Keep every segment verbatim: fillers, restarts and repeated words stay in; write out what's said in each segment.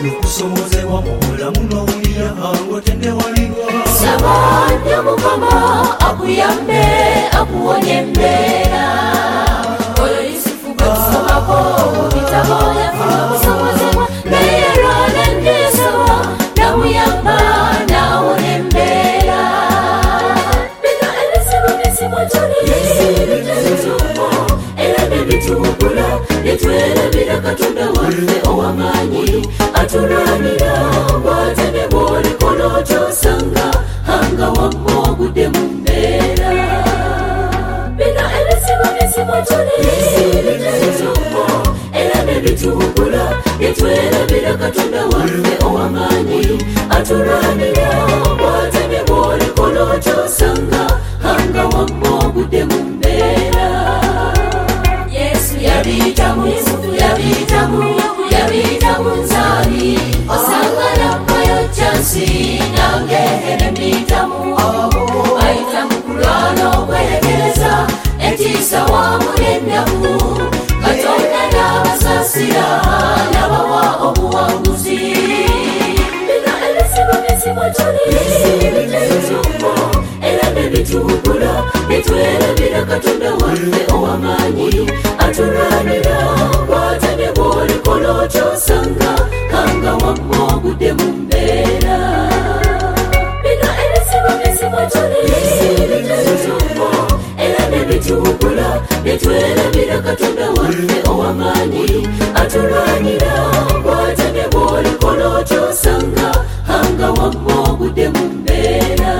Kusomozebwa mu bulamu n'owulira ng'otende waliwo. Saba nnyo Mukama akuyambe akuwonye embeera. Oyo Yusufu gwe tusomako mu bitabo yafuna okusomozebwa naye yalwana n'ensaba namuyamba n'awona embeera. Bino ebizibu bizibu tuli bituufu era ne bituwugula ne twerabira Katonda waffe ow'amaanyi atulwanira bw'ate ne bw'olikola okyosanga hanga wamma ogudde mu mbeera. Bino ebizibu bizibu tuli bituufu era ne bituwugula ne twerabira Katonda waffe ow'amaanyi atulwanira bw'ate ne bw'olikola okyosanga hanga wamma ogudde mu mbeera. Yesu yabiyitamu, Yusufu yabiyitamu, yabiyitamu nzaali osanga nappayo chansi nange ene mbiyitamu. Ayita mu kulwana okwerekereza entiisa wamu n'ennaku Katonda n'abasaasira n'abawa obuwanguzi. Bino ebizibu bizibu tuli bituufu era ne bituwugula ne twerabira Katonda waffe ow'amaanyi atulwanira bw'ate ne bw'olikola okyosanga hanga wamma ogudde mu mbeera. Bino ebizibu bizibu tuli bituufu era ne bituwugula ne twerabira Katonda waffe ow'amaanyi atulwanira bw'ate ne bw'olikola okyosanga hanga wamma ogudde mu mbeera.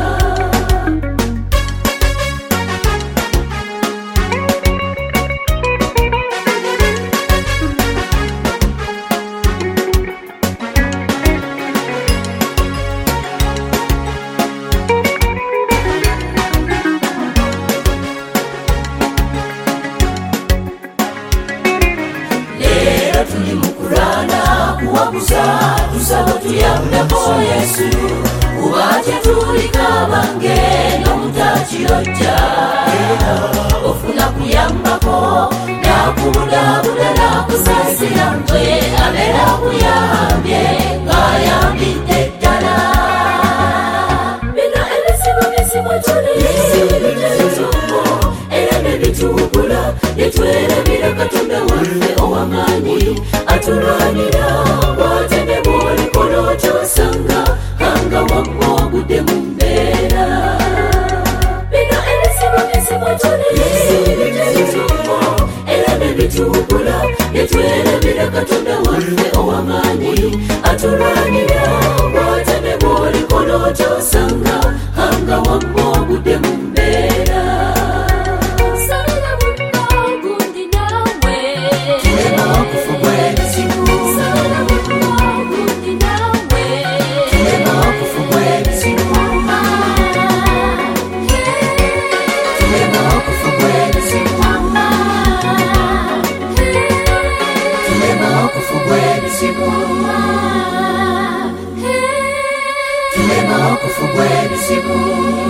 Tuli mukulana kuwaguza tusaba tuyambeko Yesu kubate tulika bange n'omutakirojja ofuna kuyambako nakubudaabuda nakusaasira mwe abeera kuyambye ng'ayambidde ddala. Bino ebizibu bizibu tuli bituufu era ne bituwugula ne twerabira Katonda waffe ow'amaanyi atulwanira bw'ate ne bw'olikola okyosanga hanga wamma ogudde mu mbeera. Bino ebizibu bizibu tuli bituufu era ne bituwugula ne twerabira Katonda waffe ow'amaanyi atulwanira bw'ate ne bw'olikola okyosanga hanga wamma ogudde mu mbeera. Tulema okufugwa ebizibu.